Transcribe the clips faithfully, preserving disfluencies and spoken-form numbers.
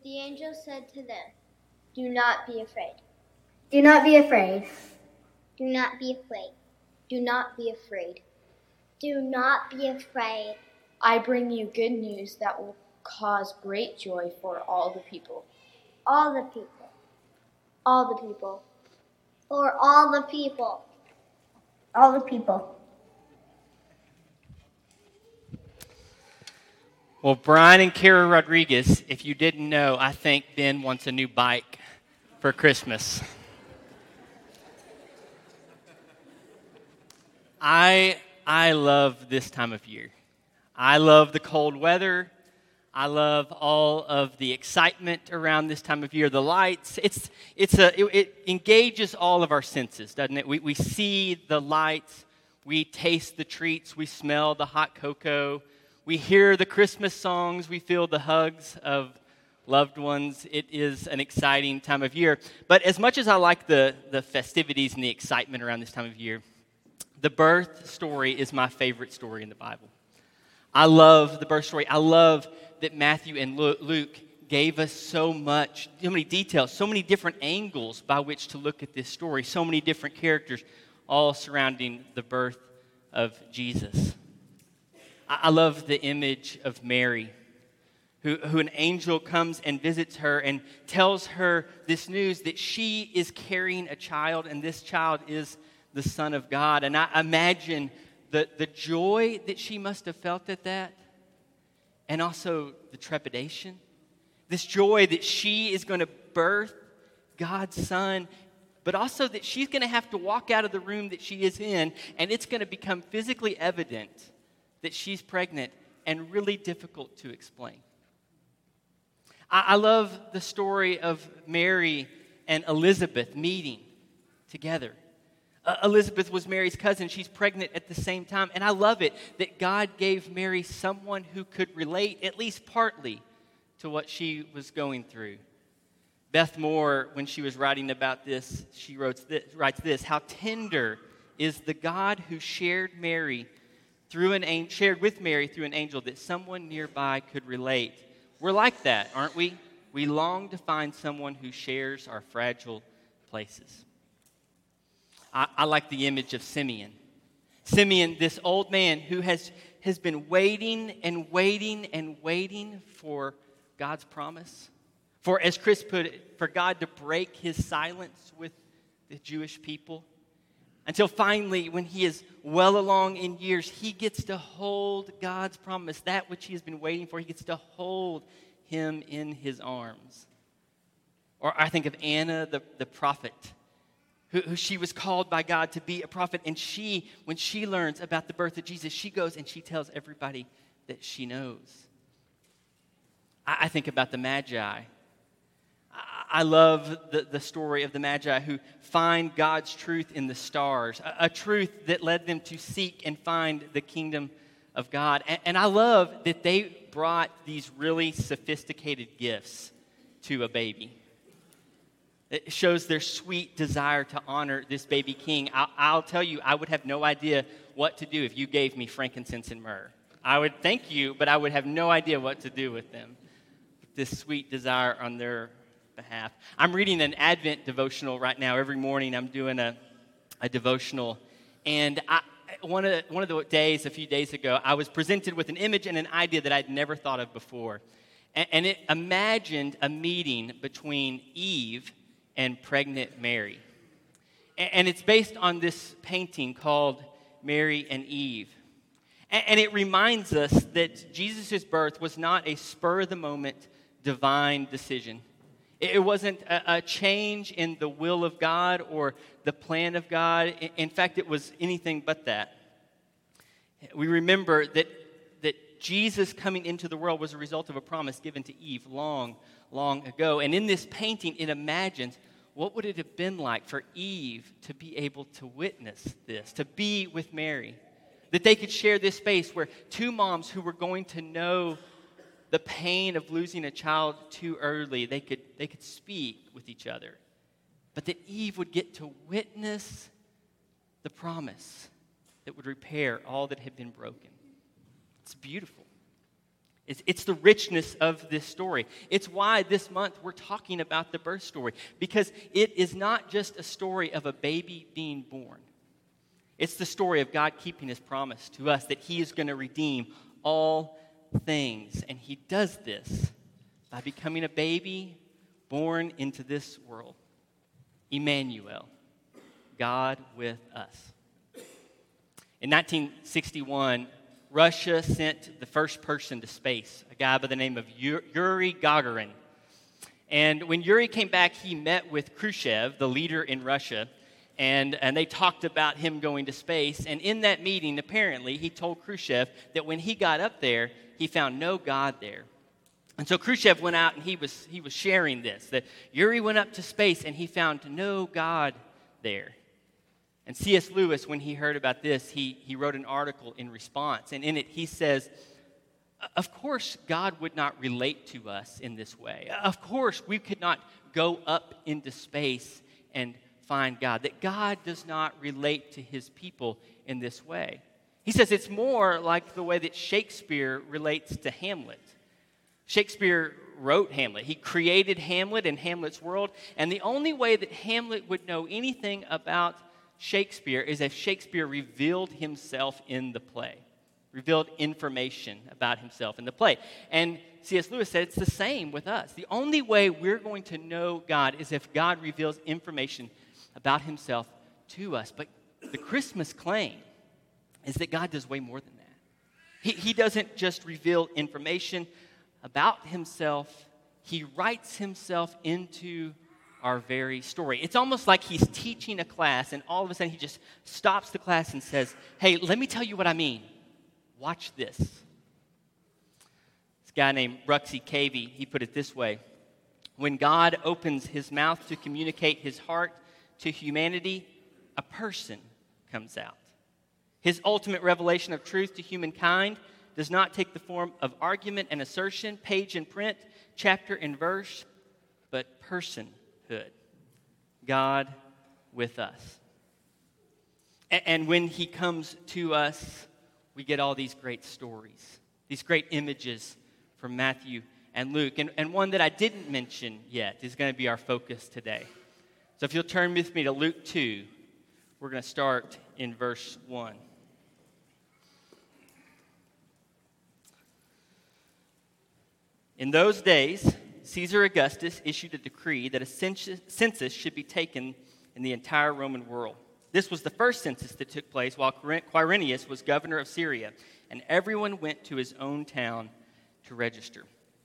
the angel said to them, "Do not be afraid. Do not be afraid. Do not be afraid. Do not be afraid. Do not be afraid. I bring you good news that will cause great joy for all the people." All the people. All the people. For all the people. All the people. Well, Brian and Kara Rodriguez, if you didn't know, I think Ben wants a new bike for Christmas. I I love this time of year. I love the cold weather. I love all of the excitement around this time of year. The lights, it's it's a it, it engages all of our senses, doesn't it? We we see the lights, we taste the treats, we smell the hot cocoa, we hear the Christmas songs, we feel the hugs of loved ones. It is an exciting time of year. But as much as I like the the festivities and the excitement around this time of year, the birth story is my favorite story in the Bible. I love the birth story. I love that Matthew and Luke gave us so much, so many details, so many different angles by which to look at this story, so many different characters, all surrounding the birth of Jesus. I love the image of Mary, who, who an angel comes and visits her and tells her this news that she is carrying a child, and this child is the Son of God. And I imagine the, the joy that she must have felt at that, and also the trepidation. This joy that she is going to birth God's Son, but also that she's going to have to walk out of the room that she is in, and it's going to become physically evident that she's pregnant and really difficult to explain. I, I love the story of Mary and Elizabeth meeting together. Uh, Elizabeth was Mary's cousin. She's pregnant at the same time. And I love it that God gave Mary someone who could relate, at least partly, to what she was going through. Beth Moore, when she was writing about this, she wrote this, writes this: "How tender is the God who shared Mary through an shared with Mary through an angel, that someone nearby could relate." We're like that, aren't we? We long to find someone who shares our fragile places. I, I like the image of Simeon. Simeon, this old man who has, has been waiting and waiting and waiting for God's promise. For, as Chris put it, for God to break his silence with the Jewish people. Until finally, when he is well along in years, he gets to hold God's promise, that which he has been waiting for. He gets to hold him in his arms. Or I think of Anna, the, the prophet, who, who she was called by God to be a prophet. And she, when she learns about the birth of Jesus, she goes and she tells everybody that she knows. I, I think about the Magi. I love the, the story of the Magi who find God's truth in the stars, a, a truth that led them to seek and find the kingdom of God. And, and I love that they brought these really sophisticated gifts to a baby. It shows their sweet desire to honor this baby king. I'll, I'll tell you, I would have no idea what to do if you gave me frankincense and myrrh. I would thank you, but I would have no idea what to do with them. This sweet desire on their behalf. I'm reading an Advent devotional right now. Every morning I'm doing a, a devotional. And I, one, of the, one of the days, a few days ago, I was presented with an image and an idea that I'd never thought of before. And, and it imagined a meeting between Eve and pregnant Mary. And, and it's based on this painting called Mary and Eve. And, and it reminds us that Jesus' birth was not a spur-of-the-moment divine decision. It wasn't a, a change in the will of God or the plan of God. In fact, it was anything but that. We remember that, that Jesus coming into the world was a result of a promise given to Eve long, long ago. And in this painting, it imagines what would it have been like for Eve to be able to witness this, to be with Mary, that they could share this space where two moms who were going to know the pain of losing a child too early, they could, they could speak with each other. But that Eve would get to witness the promise that would repair all that had been broken. It's beautiful. It's, it's the richness of this story. It's why this month we're talking about the birth story, because it is not just a story of a baby being born. It's the story of God keeping his promise to us that he is going to redeem all things. And he does this by becoming a baby born into this world. Emmanuel, God with us. In nineteen sixty-one, Russia sent the first person to space, a guy by the name of Yuri Gagarin. And when Yuri came back, he met with Khrushchev, the leader in Russia, and, and they talked about him going to space. And in that meeting, apparently, he told Khrushchev that when he got up there, he found no God there. And so Khrushchev went out and he was, he was sharing this, that Yuri went up to space and he found no God there. And C S Lewis, when he heard about this, he, he wrote an article in response. And in it, he says, of course, God would not relate to us in this way. Of course, we could not go up into space and find God. That God does not relate to his people in this way. He says it's more like the way that Shakespeare relates to Hamlet. Shakespeare wrote Hamlet. He created Hamlet and Hamlet's world. And the only way that Hamlet would know anything about Shakespeare is if Shakespeare revealed himself in the play, revealed information about himself in the play. And C S Lewis said it's the same with us. The only way we're going to know God is if God reveals information about himself to us. But the Christmas claim is that God does way more than that. He, he doesn't just reveal information about himself, he writes himself into our very story. It's almost like he's teaching a class, and all of a sudden he just stops the class and says, hey, let me tell you what I mean. Watch this. This guy named Ruxy Cavey, he put it this way. When God opens his mouth to communicate his heart to humanity, a person comes out. His ultimate revelation of truth to humankind does not take the form of argument and assertion, page and print, chapter and verse, but personhood. God with us. And when he comes to us, we get all these great stories, these great images from Matthew and Luke. And, and one that I didn't mention yet is going to be our focus today. So if you'll turn with me to Luke two, we're going to start in verse one. In those days, Caesar Augustus issued a decree that a census should be taken in the entire Roman world. This was the first census that took place while Quirinius was governor of Syria, and everyone went to his own town to register.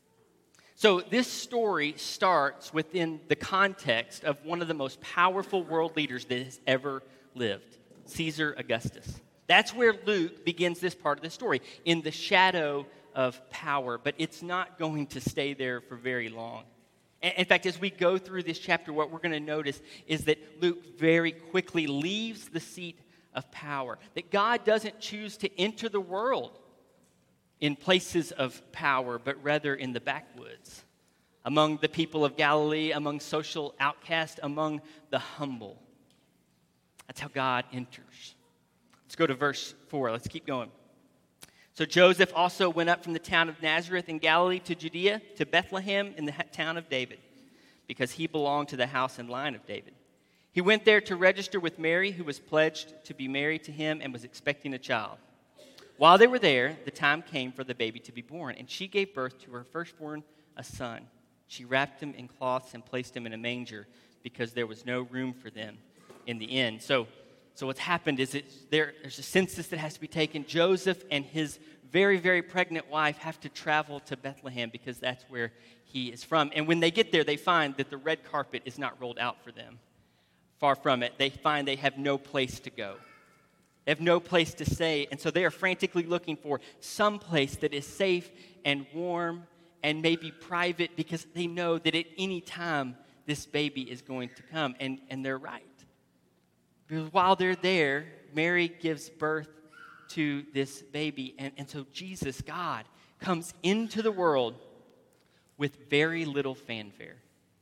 So this story starts within the context of one of the most powerful world leaders that has ever lived, Caesar Augustus. That's where Luke begins this part of the story, in the shadow of power, but it's not going to stay there for very long. In fact, as we go through this chapter, what we're going to notice is that Luke very quickly leaves the seat of power, that God doesn't choose to enter the world in places of power, but rather in the backwoods, among the people of Galilee, among social outcasts, among the humble. That's how God enters. Let's go to verse four. Let's keep going. So Joseph also went up from the town of Nazareth in Galilee to Judea, to Bethlehem in the town of David, because he belonged to the house and line of David. He went there to register with Mary, who was pledged to be married to him and was expecting a child. While they were there, the time came for the baby to be born, and she gave birth to her firstborn, a son. She wrapped him in cloths and placed him in a manger because there was no room for them in the inn. So So what's happened is it, there, there's a census that has to be taken. Joseph and his very, very pregnant wife have to travel to Bethlehem because that's where he is from. And when they get there, they find that the red carpet is not rolled out for them. Far from it. They find they have no place to go. They have no place to stay. And so they are frantically looking for some place that is safe and warm and maybe private because they know that at any time this baby is going to come. And, and they're right. Because while they're there, Mary gives birth to this baby. And, and so Jesus, God, comes into the world with very little fanfare.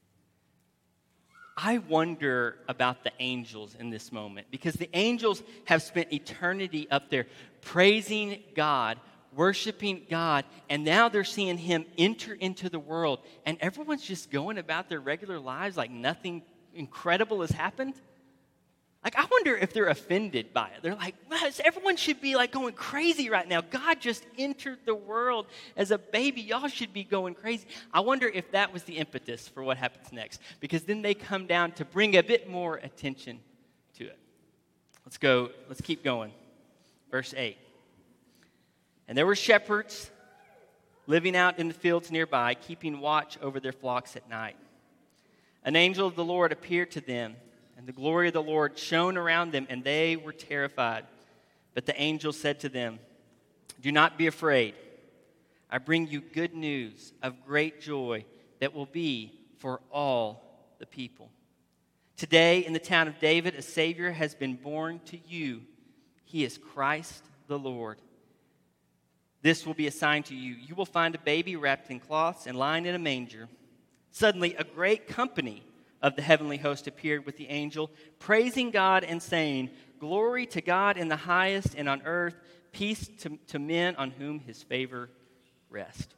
I wonder about the angels in this moment, because the angels have spent eternity up there praising God worshiping God, and now they're seeing him enter into the world, and everyone's just going about their regular lives like nothing incredible has happened. Like, I wonder if they're offended by it. They're like, "Man, everyone should be like going crazy right now. God just entered the world as a baby. Y'all should be going crazy." I wonder if that was the impetus for what happens next, because then they come down to bring a bit more attention to it. Let's go, let's keep going. Verse eight. "And there were shepherds living out in the fields nearby, keeping watch over their flocks at night. An angel of the Lord appeared to them, and the glory of the Lord shone around them, and they were terrified. But the angel said to them, 'Do not be afraid. I bring you good news of great joy that will be for all the people. Today in the town of David, a Savior has been born to you. He is Christ the Lord. This will be a sign to you. You will find a baby wrapped in cloths and lying in a manger.' Suddenly, a great company of the heavenly host appeared with the angel, praising God and saying, 'Glory to God in the highest, and on earth peace to, to men on whom his favor rests.'"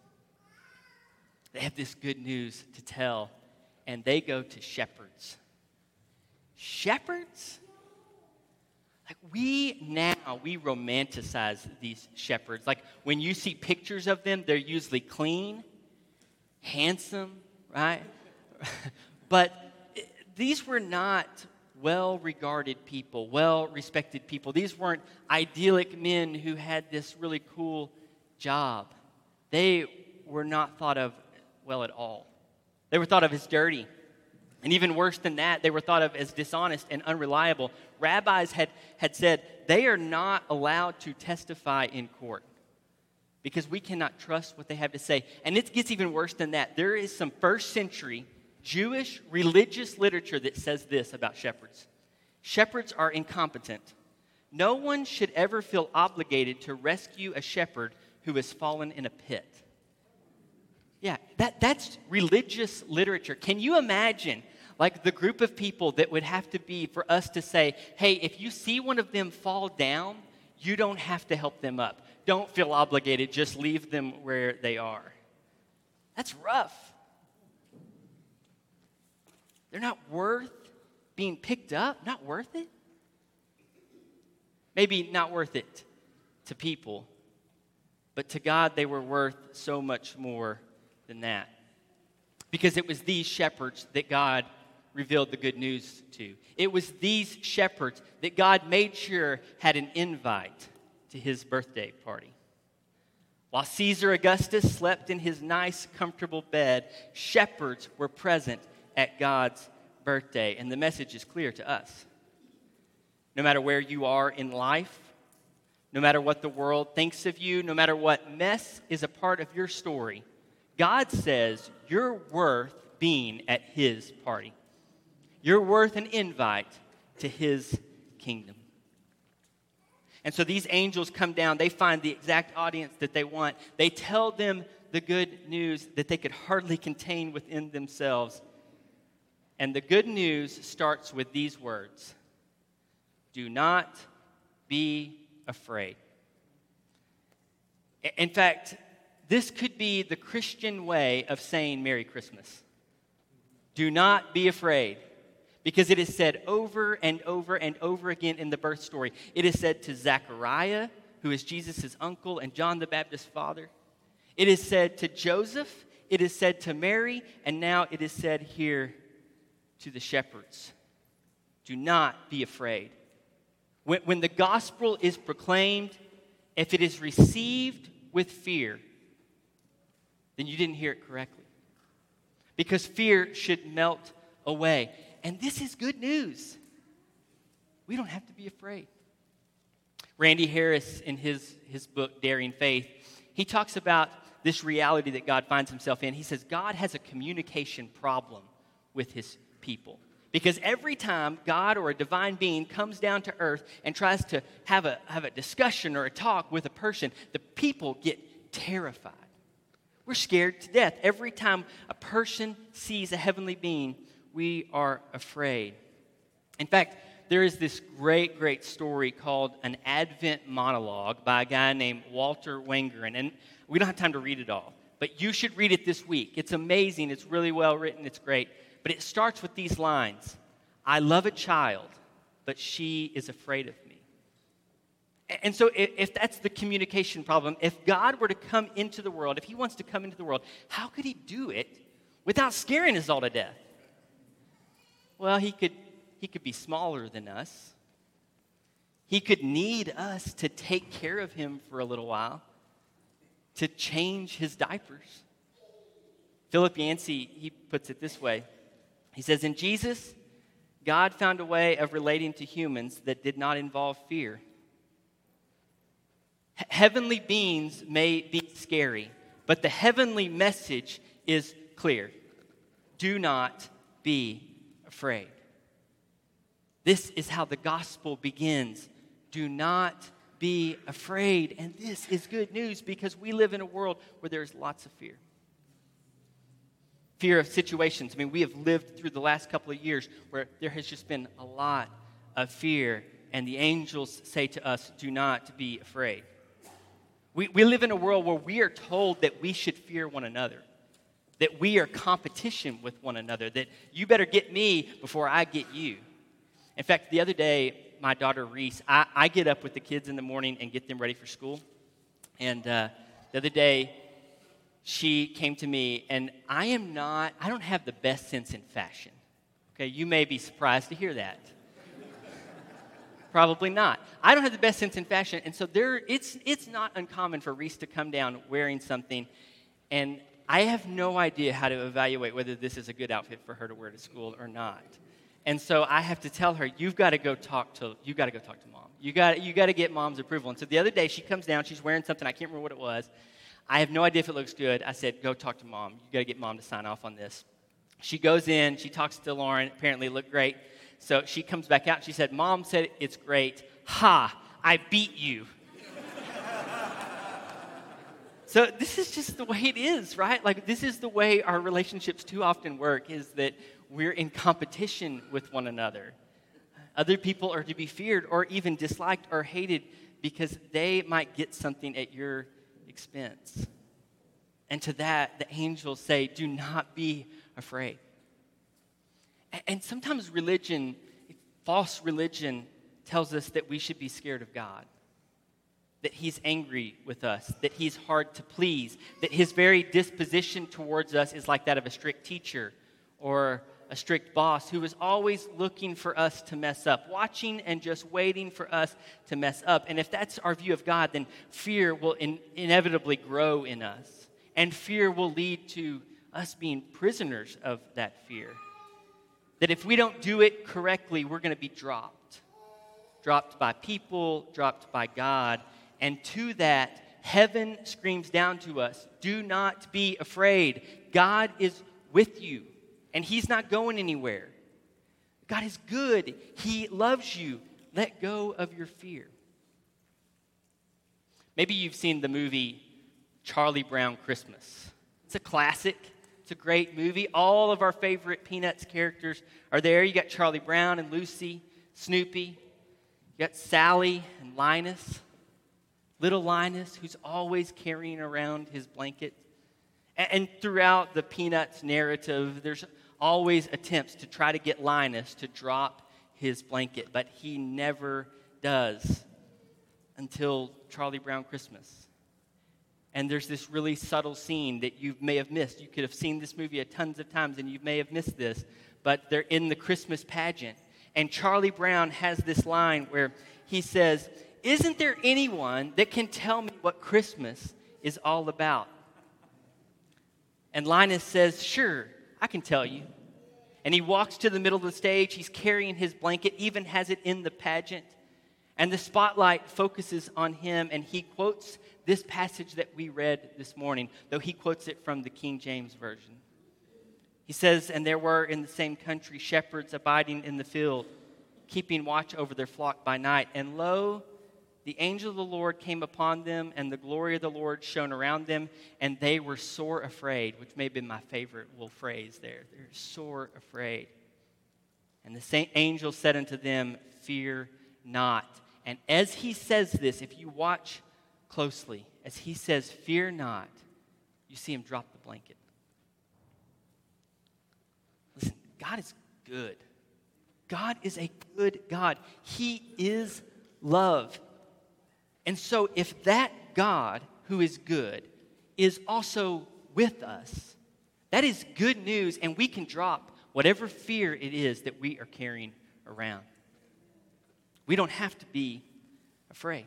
They have this good news to tell, and they go to shepherds. Shepherds? Like, we now, we romanticize these shepherds. Like, when you see pictures of them, they're usually clean, handsome, right? But these were not well-regarded people, well-respected people. These weren't idyllic men who had this really cool job. They were not thought of well at all. They were thought of as dirty. And even worse than that, they were thought of as dishonest and unreliable. Rabbis had, had said they are not allowed to testify in court because we cannot trust what they have to say. And it gets even worse than that. There is some first century Jewish religious literature that says this about shepherds: shepherds are incompetent. No one should ever feel obligated to rescue a shepherd who has fallen in a pit. Yeah, that, that's religious literature. Can you imagine, like, the group of people that would have to be for us to say, hey, if you see one of them fall down, you don't have to help them up. Don't feel obligated. Just leave them where they are. That's rough. They're not worth being picked up, not worth it. Maybe not worth it to people, but to God they were worth so much more than that. Because it was these shepherds that God revealed the good news to. It was these shepherds that God made sure had an invite to his birthday party. While Caesar Augustus slept in his nice, comfortable bed, shepherds were present at God's birthday. And the message is clear to us. No matter where you are in life, no matter what the world thinks of you, no matter what mess is a part of your story, God says you're worth being at his party. You're worth an invite to his kingdom. And so these angels come down. They find the exact audience that they want. They tell them the good news that they could hardly contain within themselves. And the good news starts with these words: do not be afraid. In fact, this could be the Christian way of saying Merry Christmas. Do not be afraid. Because it is said over and over and over again in the birth story. It is said to Zechariah, who is Jesus' uncle and John the Baptist's father. It is said to Joseph. It is said to Mary. And now it is said here to the shepherds. Do not be afraid. When, when the gospel is proclaimed, if it is received with fear, then you didn't hear it correctly. Because fear should melt away. And this is good news. We don't have to be afraid. Randy Harris, in his, his book, Daring Faith, he talks about this reality that God finds himself in. He says God has a communication problem with his people. Because every time God or a divine being comes down to earth and tries to have a, have a discussion or a talk with a person, the people get terrified. We're scared to death. Every time a person sees a heavenly being, we are afraid. In fact, there is this great, great story called An Advent Monologue by a guy named Walter Wangerin. And we don't have time to read it all, but you should read it this week. It's amazing. It's really well written. It's great. But it starts with these lines: I love a child, but she is afraid of me. And so if, if that's the communication problem, if God were to come into the world, if he wants to come into the world, how could he do it without scaring us all to death? Well, he could he could be smaller than us. He could need us to take care of him for a little while, to change his diapers. Philip Yancey, he puts it this way. He says, in Jesus, God found a way of relating to humans that did not involve fear. He- heavenly beings may be scary, but the heavenly message is clear. Do not be afraid. This is how the gospel begins. Do not be afraid. And this is good news because we live in a world where there's lots of fear. Fear of situations. I mean, we have lived through the last couple of years where there has just been a lot of fear, and the angels say to us, do not be afraid. We, we live in a world where we are told that we should fear one another, that we are competition with one another, that you better get me before I get you. In fact, the other day, my daughter Reese, I, I get up with the kids in the morning and get them ready for school. And uh, the other day, she came to me, and I am not, I don't have the best sense in fashion. Okay, you may be surprised to hear that. Probably not. I don't have the best sense in fashion, and so there, it's it's not uncommon for Reese to come down wearing something, and I have no idea how to evaluate whether this is a good outfit for her to wear to school or not. And so I have to tell her, you've got to go talk to you got to go talk to mom. You got you got to get mom's approval. And so the other day she comes down, she's wearing something, I can't remember what it was. I have no idea if it looks good. I said, go talk to mom. You got to get mom to sign off on this. She goes in, she talks to Lauren, apparently it looked great. So she comes back out, she said, Mom said it's great. Ha, I beat you. So this is just the way it is, right? Like, this is the way our relationships too often work, is that we're in competition with one another. Other people are to be feared or even disliked or hated because they might get something at your expense. And to that, the angels say, do not be afraid. And sometimes religion, false religion, tells us that we should be scared of God, that he's angry with us, that he's hard to please, that his very disposition towards us is like that of a strict teacher or a strict boss who is always looking for us to mess up, watching and just waiting for us to mess up. And if that's our view of God, then fear will in- inevitably grow in us, and fear will lead to us being prisoners of that fear. That if we don't do it correctly, we're going to be dropped. Dropped by people, dropped by God. And to that, heaven screams down to us, do not be afraid. God is with you, and he's not going anywhere. God is good. He loves you. Let go of your fear. Maybe you've seen the movie Charlie Brown Christmas. It's a classic. It's a great movie. All of our favorite Peanuts characters are there. You got Charlie Brown and Lucy, Snoopy. You got Sally and Linus. Little Linus, who's always carrying around his blanket. And throughout the Peanuts narrative, there's always attempts to try to get Linus to drop his blanket, but he never does until Charlie Brown Christmas. And there's this really subtle scene that you may have missed. You could have seen this movie a tons of times, and you may have missed this, but they're in the Christmas pageant. And Charlie Brown has this line where he says, isn't there anyone that can tell me what Christmas is all about? And Linus says, sure, I can tell you. And he walks to the middle of the stage. He's carrying his blanket, even has it in the pageant. And the spotlight focuses on him, and he quotes this passage that we read this morning, though he quotes it from the King James Version. He says, and there were in the same country shepherds abiding in the field, keeping watch over their flock by night. And lo, the angel of the Lord came upon them, and the glory of the Lord shone around them, and they were sore afraid, which may have been my favorite little phrase there. They're sore afraid. And the same angel said unto them, fear not. And as he says this, if you watch closely, as he says, fear not, you see him drop the blanket. Listen, God is good. God is a good God. He is love. And so if that God who is good is also with us, that is good news, and we can drop whatever fear it is that we are carrying around. We don't have to be afraid.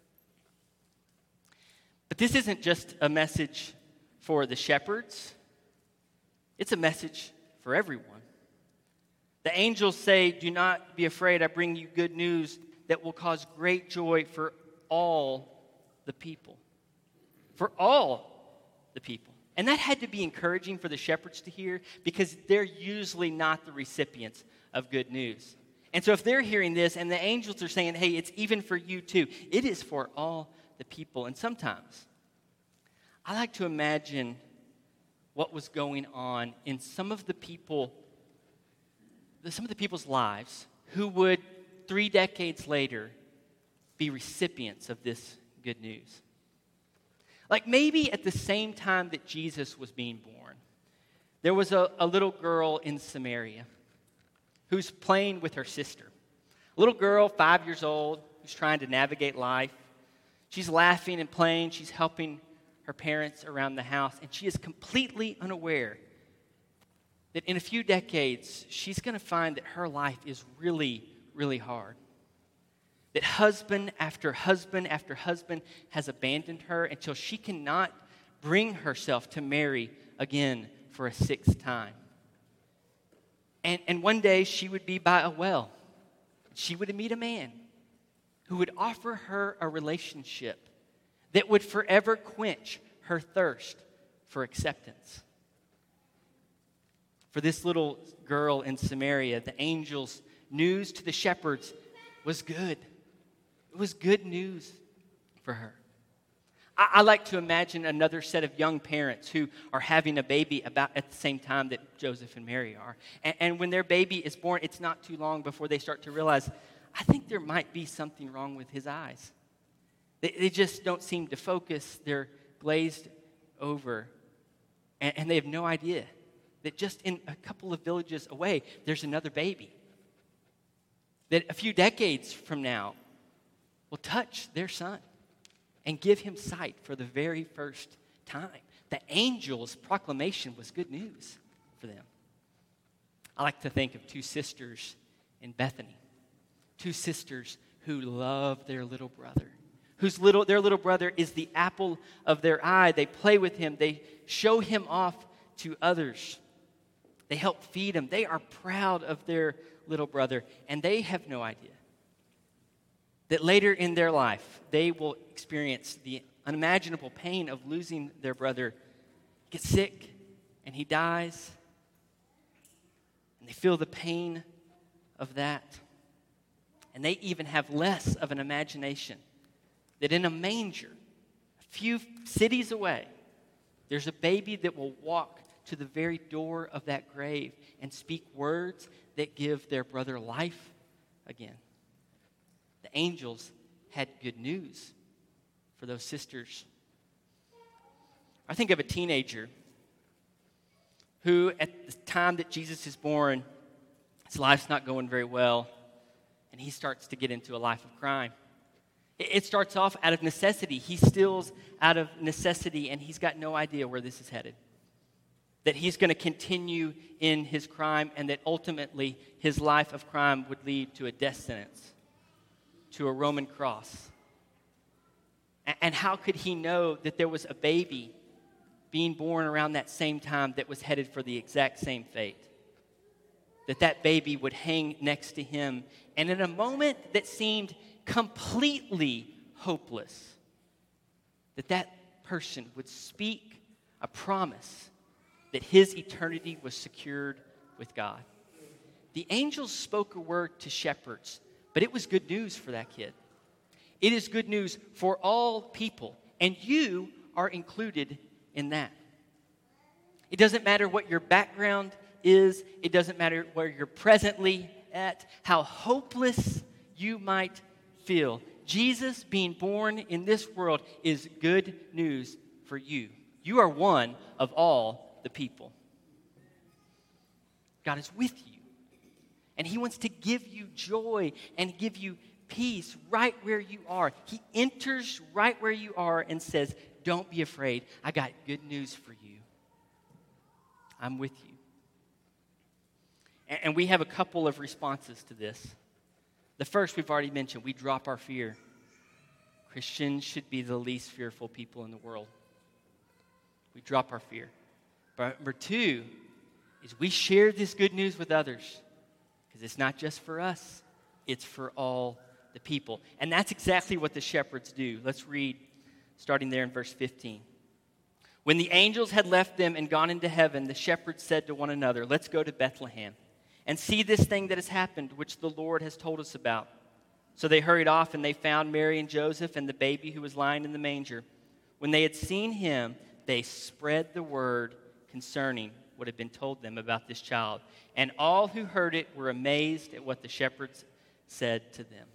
But this isn't just a message for the shepherds. It's a message for everyone. The angels say, do not be afraid, I bring you good news that will cause great joy for all the people. For all the people. And that had to be encouraging for the shepherds to hear, because they're usually not the recipients of good news. And so if they're hearing this and the angels are saying, hey, it's even for you too, it is for all the people. And sometimes I like to imagine what was going on in some of the people, some of the people's lives who would three decades later be recipients of this good news. Like maybe at the same time that Jesus was being born, there was a, a little girl in Samaria who's playing with her sister. A little girl, five years old, who's trying to navigate life. She's laughing and playing. She's helping her parents around the house. And she is completely unaware that in a few decades, she's going to find that her life is really, really hard. That husband after husband after husband has abandoned her until she cannot bring herself to marry again for a sixth time. And, and one day she would be by a well. She would meet a man who would offer her a relationship that would forever quench her thirst for acceptance. For this little girl in Samaria, the angel's news to the shepherds was good. It was good news for her. I, I like to imagine another set of young parents who are having a baby about at the same time that Joseph and Mary are. And, and when their baby is born, it's not too long before they start to realize, I think there might be something wrong with his eyes. They, they just don't seem to focus. They're glazed over. And, and they have no idea that just in a couple of villages away, there's another baby. That a few decades from now will touch their son and give him sight for the very first time. The angel's proclamation was good news for them. I like to think of two sisters in Bethany. Two sisters who love their little brother. Whose little their little brother is the apple of their eye. They play with him. They show him off to others. They help feed him. They are proud of their little brother. And they have no idea that later in their life, they will experience the unimaginable pain of losing their brother, get sick, and he dies. And they feel the pain of that. And they even have less of an imagination that in a manger, a few cities away, there's a baby that will walk to the very door of that grave and speak words that give their brother life again. The angels had good news for those sisters. I think of a teenager who, at the time that Jesus is born, his life's not going very well, and he starts to get into a life of crime. It starts off out of necessity. He steals out of necessity, and he's got no idea where this is headed. That he's going to continue in his crime, and that ultimately his life of crime would lead to a death sentence, to a Roman cross. And how could he know that there was a baby being born around that same time that was headed for the exact same fate? That that baby would hang next to him, and in a moment that seemed completely hopeless, that that person would speak a promise that his eternity was secured with God. The angels spoke a word to shepherds, but it was good news for that kid. It is good news for all people, and you are included in that. It doesn't matter what your background is. It doesn't matter where you're presently at how hopeless you might feel, Jesus being born in this world is good news for you. You are one of all the people. God is with you. And he wants to give you joy and give you peace right where you are. He enters right where you are and says, don't be afraid. I got good news for you. I'm with you. And we have a couple of responses to this. The first we've already mentioned, we drop our fear. Christians should be the least fearful people in the world. We drop our fear. But number two is we share this good news with others. Because it's not just for us, it's for all the people. And that's exactly what the shepherds do. Let's read, starting there in verse fifteen. When the angels had left them and gone into heaven, the shepherds said to one another, let's go to Bethlehem and see this thing that has happened, which the Lord has told us about. So they hurried off, and they found Mary and Joseph and the baby who was lying in the manger. When they had seen him, they spread the word concerning what had been told them about this child. And all who heard it were amazed at what the shepherds said to them.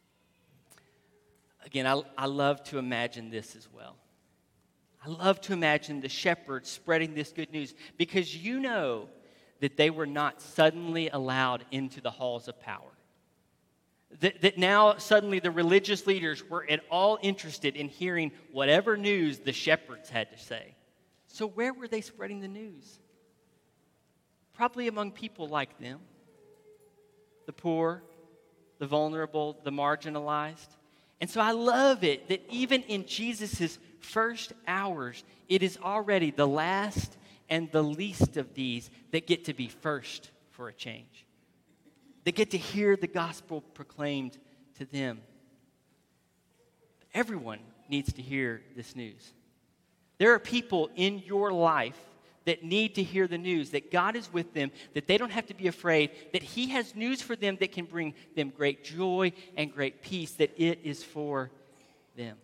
Again, I, I love to imagine this as well. I love to imagine the shepherds spreading this good news, because you know that they were not suddenly allowed into the halls of power. That, that now suddenly the religious leaders were at all interested in hearing whatever news the shepherds had to say. So where were they spreading the news? Probably among people like them. The poor, the vulnerable, the marginalized. And so I love it that even in Jesus' first hours, it is already the last and the least of these that get to be first for a change. They get to hear the gospel proclaimed to them. Everyone needs to hear this news. There are people in your life that need to hear the news, that God is with them, that they don't have to be afraid, that he has news for them that can bring them great joy and great peace, that it is for them.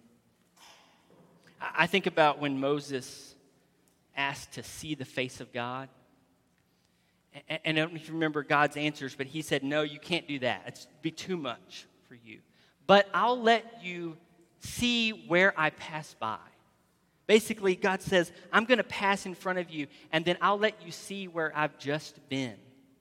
I think about when Moses asked to see the face of God. And I don't know if you remember God's answers, but he said, no, you can't do that. It's be too much for you. But I'll let you see where I pass by. Basically, God says, I'm going to pass in front of you, and then I'll let you see where I've just been.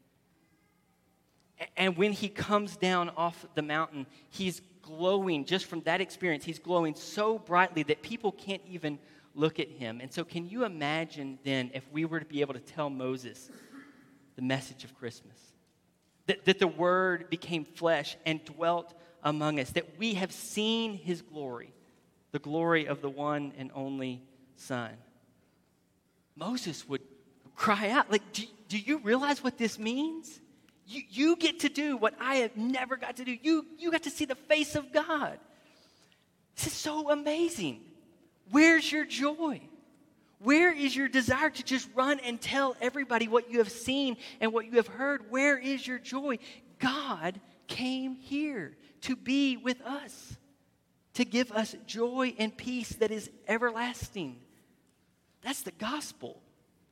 And when he comes down off the mountain, he's glowing, just from that experience, he's glowing so brightly that people can't even look at him. And so can you imagine then if we were to be able to tell Moses the message of Christmas? That, that the Word became flesh and dwelt among us, that we have seen his glory, the glory of the one and only Son. Moses would cry out, like, do, do you realize what this means? You, you get to do what I have never got to do. You, you got to see the face of God. This is so amazing. Where's your joy? Where is your desire to just run and tell everybody what you have seen and what you have heard? Where is your joy? God came here to be with us, to give us joy and peace that is everlasting. That's the gospel.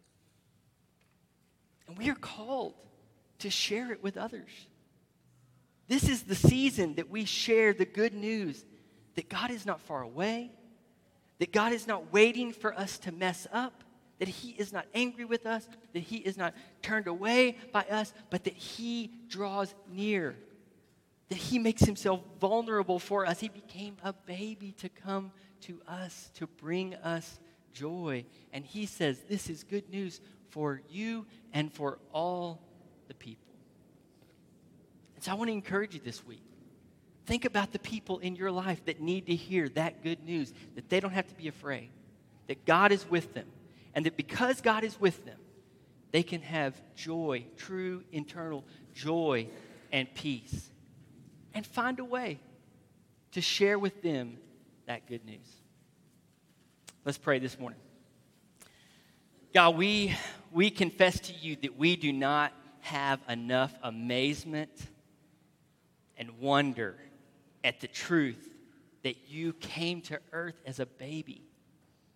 And we are called to share it with others. This is the season that we share the good news that God is not far away, that God is not waiting for us to mess up, that he is not angry with us, that he is not turned away by us, but that he draws near, that he makes himself vulnerable for us. He became a baby to come to us, to bring us joy. And he says, this is good news for you and for all the people. And so I want to encourage you this week. Think about the people in your life that need to hear that good news, that they don't have to be afraid, that God is with them, and that because God is with them, they can have joy, true internal joy and peace, and find a way to share with them that good news. Let's pray this morning. God, we, we confess to you that we do not have enough amazement and wonder at the truth that you came to earth as a baby,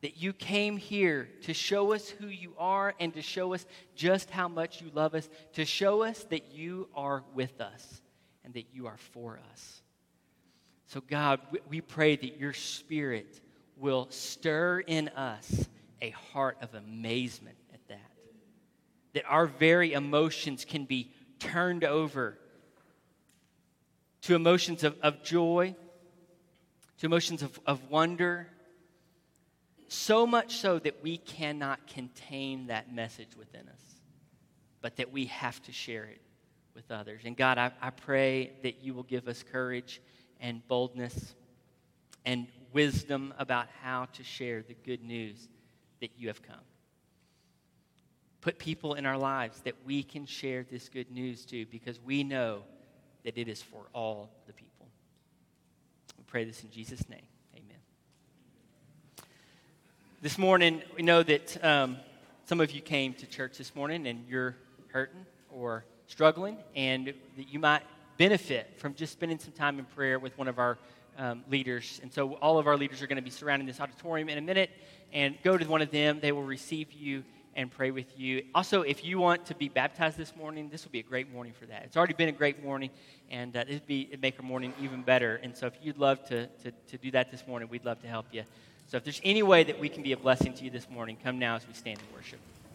that you came here to show us who you are and to show us just how much you love us, to show us that you are with us and that you are for us. So God, we pray that your Spirit will stir in us a heart of amazement at that. That our very emotions can be turned over to emotions of, of joy, to emotions of, of wonder, so much so that we cannot contain that message within us, but that we have to share it with others. And God, I, I pray that you will give us courage and boldness and wisdom about how to share the good news that you have come. Put people in our lives that we can share this good news to, because we know that it is for all the people. We pray this in Jesus' name. Amen. This morning, we know that um, some of you came to church this morning and you're hurting or struggling, and that you might benefit from just spending some time in prayer with one of our um, leaders. And so all of our leaders are going to be surrounding this auditorium in a minute, and go to one of them. They will receive you and pray with you. Also, if you want to be baptized this morning, this will be a great morning for that. It's already been a great morning, and uh, it'd, be, it'd make our morning even better. And so if you'd love to, to, to do that this morning, we'd love to help you. So if there's any way that we can be a blessing to you this morning, come now as we stand and worship.